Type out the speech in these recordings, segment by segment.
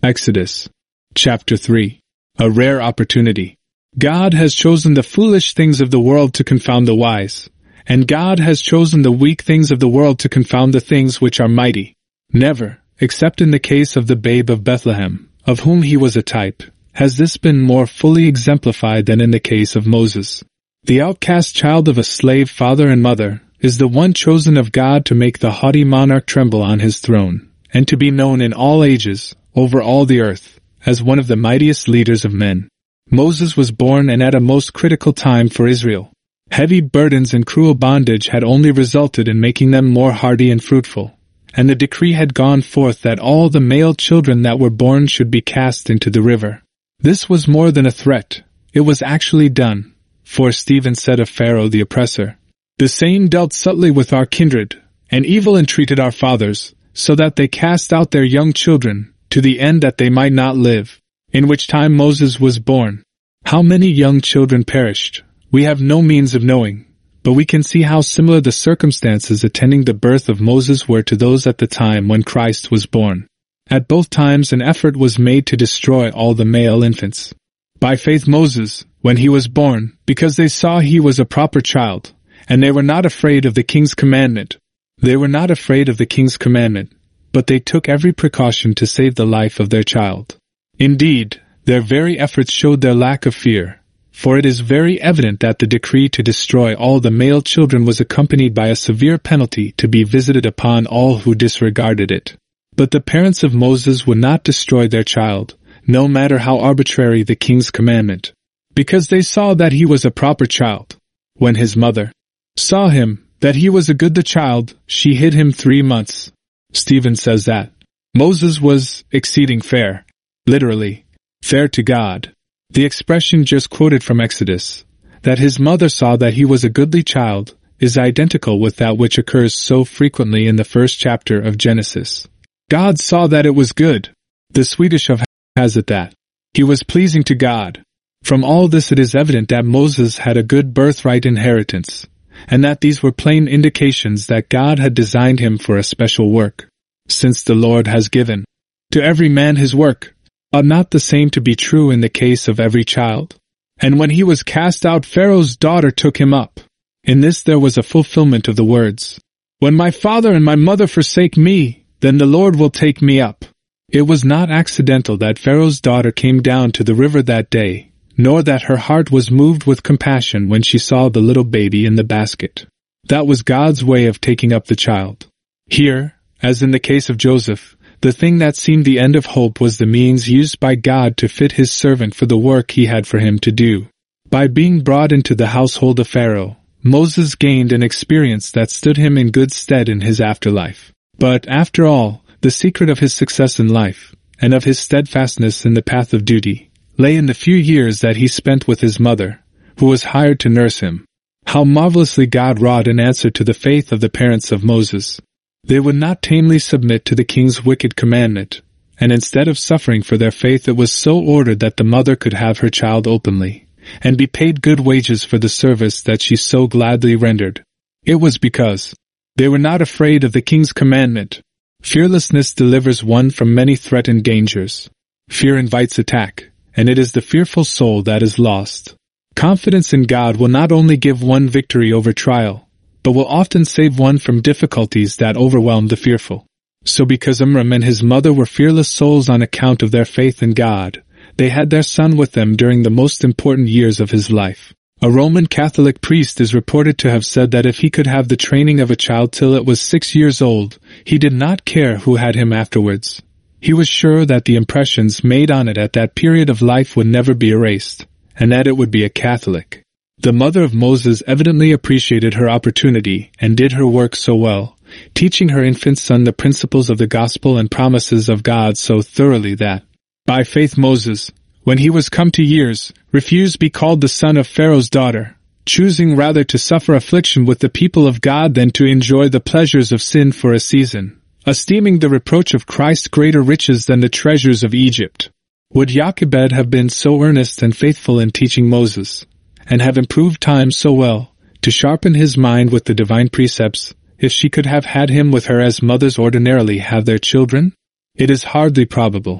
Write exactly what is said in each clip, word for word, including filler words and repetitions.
Exodus. Chapter three. A rare opportunity. God has chosen the foolish things of the world to confound the wise, and God has chosen the weak things of the world to confound the things which are mighty. Never, except in the case of the babe of Bethlehem, of whom he was a type, has this been more fully exemplified than in the case of Moses. The outcast child of a slave father and mother is the one chosen of God to make the haughty monarch tremble on his throne, and to be known in all ages, over all the earth, as one of the mightiest leaders of men. Moses was born and at a most critical time for Israel. Heavy burdens and cruel bondage had only resulted in making them more hardy and fruitful, and the decree had gone forth that all the male children that were born should be cast into the river. This was more than a threat. It was actually done, for Stephen said of Pharaoh the oppressor, "The same dealt subtly with our kindred, and evil entreated our fathers, so that they cast out their young children, to the end that they might not live." In which time Moses was born. How many young children perished, we have no means of knowing, but we can see how similar the circumstances attending the birth of Moses were to those at the time when Christ was born. At both times an effort was made to destroy all the male infants. By faith Moses, when he was born, because they saw he was a proper child, and they were not afraid of the king's commandment. They were not afraid of the king's commandment, but they took every precaution to save the life of their child. Indeed, their very efforts showed their lack of fear, for it is very evident that the decree to destroy all the male children was accompanied by a severe penalty to be visited upon all who disregarded it. But the parents of Moses would not destroy their child, no matter how arbitrary the king's commandment, because they saw that he was a proper child. When his mother saw him, that he was a good child, she hid him three months. Stephen says that Moses was exceeding fair. Literally, fair to God. The expression just quoted from Exodus, that his mother saw that he was a goodly child, is identical with that which occurs so frequently in the first chapter of Genesis. God saw that it was good. The Swedish of has it that he was pleasing to God. From all this it is evident that Moses had a good birthright inheritance, and that these were plain indications that God had designed him for a special work. Since the Lord has given to every man his work, ought not the same to be true in the case of every child? And when he was cast out, Pharaoh's daughter took him up. In this there was a fulfillment of the words, "When my father and my mother forsake me, then the Lord will take me up." It was not accidental that Pharaoh's daughter came down to the river that day, nor that her heart was moved with compassion when she saw the little baby in the basket. That was God's way of taking up the child. Here, as in the case of Joseph, the thing that seemed the end of hope was the means used by God to fit his servant for the work he had for him to do. By being brought into the household of Pharaoh, Moses gained an experience that stood him in good stead in his afterlife. But, after all, the secret of his success in life, and of his steadfastness in the path of duty, lay in the few years that he spent with his mother, who was hired to nurse him. How marvelously God wrought in answer to the faith of the parents of Moses. They would not tamely submit to the king's wicked commandment, and instead of suffering for their faith it was so ordered that the mother could have her child openly, and be paid good wages for the service that she so gladly rendered. It was because they were not afraid of the king's commandment. Fearlessness delivers one from many threatened dangers. Fear invites attack, and it is the fearful soul that is lost. Confidence in God will not only give one victory over trial, but will often save one from difficulties that overwhelm the fearful. So because Amram and his mother were fearless souls on account of their faith in God, they had their son with them during the most important years of his life. A Roman Catholic priest is reported to have said that if he could have the training of a child till it was six years old, he did not care who had him afterwards. He was sure that the impressions made on it at that period of life would never be erased, and that it would be a Catholic. The mother of Moses evidently appreciated her opportunity and did her work so well, teaching her infant son the principles of the gospel and promises of God so thoroughly that, by faith Moses, when he was come to years, refused be called the son of Pharaoh's daughter, choosing rather to suffer affliction with the people of God than to enjoy the pleasures of sin for a season, esteeming the reproach of Christ greater riches than the treasures of Egypt. Would Jochebed have been so earnest and faithful in teaching Moses, and have improved time so well, to sharpen his mind with the divine precepts, if she could have had him with her as mothers ordinarily have their children? It is hardly probable.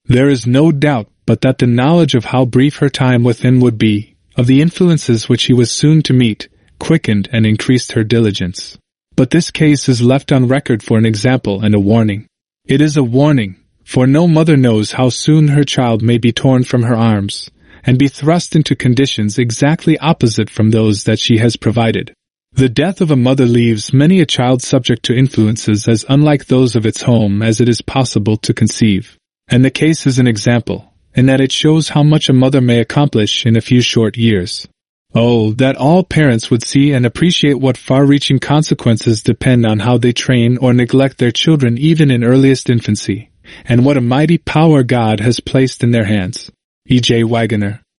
There is no doubt but that the knowledge of how brief her time with him would be, of the influences which he was soon to meet, quickened and increased her diligence. But this case is left on record for an example and a warning. It is a warning, for no mother knows how soon her child may be torn from her arms, and be thrust into conditions exactly opposite from those that she has provided. The death of a mother leaves many a child subject to influences as unlike those of its home as it is possible to conceive. And the case is an example, in that it shows how much a mother may accomplish in a few short years. Oh, that all parents would see and appreciate what far-reaching consequences depend on how they train or neglect their children even in earliest infancy, and what a mighty power God has placed in their hands. E J Wagoner.